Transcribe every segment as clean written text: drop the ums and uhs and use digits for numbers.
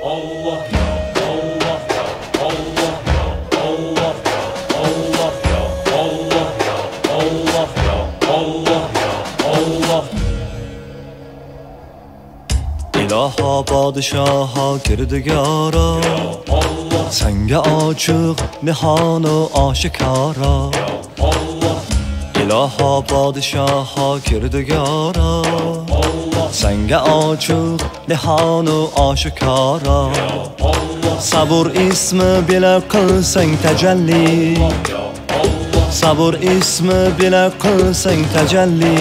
Allah ya, Allah ya, Allah ya, Allah ya, Allah ya, Allah ya, Allah ya, Allah ya, Allah. İlaha padişaha kirdegara, senga ochiq nihonu oshikora. İlaha padişaha kirdegara, senga ochiq nihonu oshikora. Sabur ismi bila qilsang tajalli, sabur ismi bila qilsang tajalli.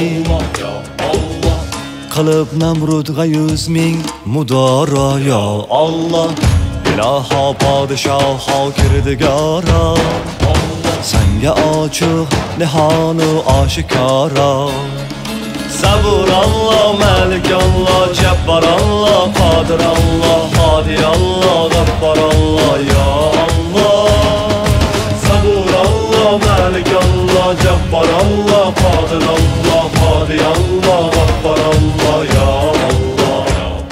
Qilib Namrudga 100 ming mudoro ya Allah. İlaha padişaha kirdegara, senga ochiq nihonu oshikora. Sabur Allah, Malik Allah, Jabbar Allah, Qadir Allah, Hadi Allah, Ghaffar Allah ya Allah. Sabur Allah, Malik Allah, Jabbar Allah, Qadir Allah, Hadi Allah, Ghaffar Allah ya Allah.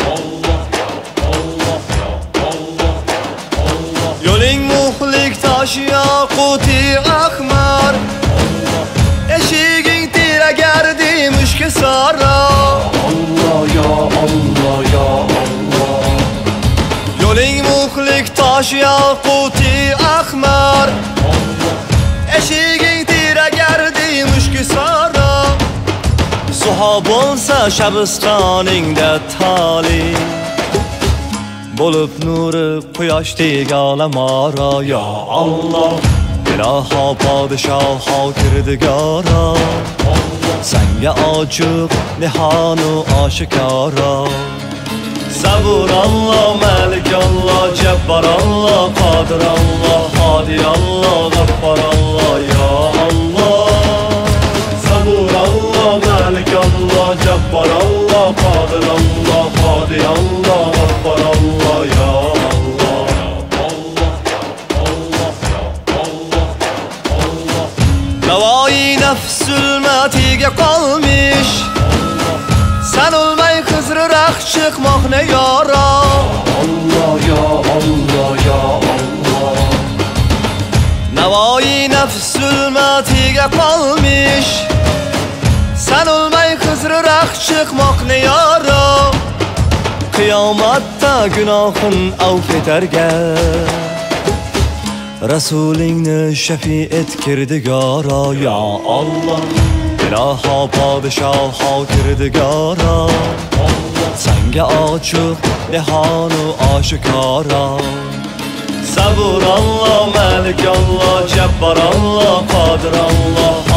Yo'ling muhlik tosh yaquti ahmar, eshiging tiragardi mushki sara. Allah ya Allah ya Allah. Yo'ling muhlik tosh yaquti ahmar, eshiging tiragardi mushki sara. Suho bo'lsa shabistoningda tali, bo'lib nuri quyoshdek olamora ya Allah. İlaha padişaha kirdegara, senga ochiq nihonu oshikora. Sabur Allah, Malik Allah, Jabbar Allah, Qadir Allah, Hadi Allah, Ghaffar Allah ya Allah. Sabur Allah, Malik Allah, Jabbar Allah, Qadir Allah, Hadi Allah, Ghaffar Allah ya Allah. Navoiy nafs zulmatiga qolmish, sen o'lmay Xizriroq chiqmoqni yora. Allah ya Allah ya Allah. Navoiy nafs zulmatiga qolmish, sen o'lmay Xizriroq chiqmoqni yora. Qiyomatda gunohin avf etarga, Rasulingni shafi et kirdegara ya Allah. İlaha padişaha kirdegara, senga ochiq nihonu oshikora. Sabur Allah, Malik Allah, Jabbar Allah, Qadir Allah,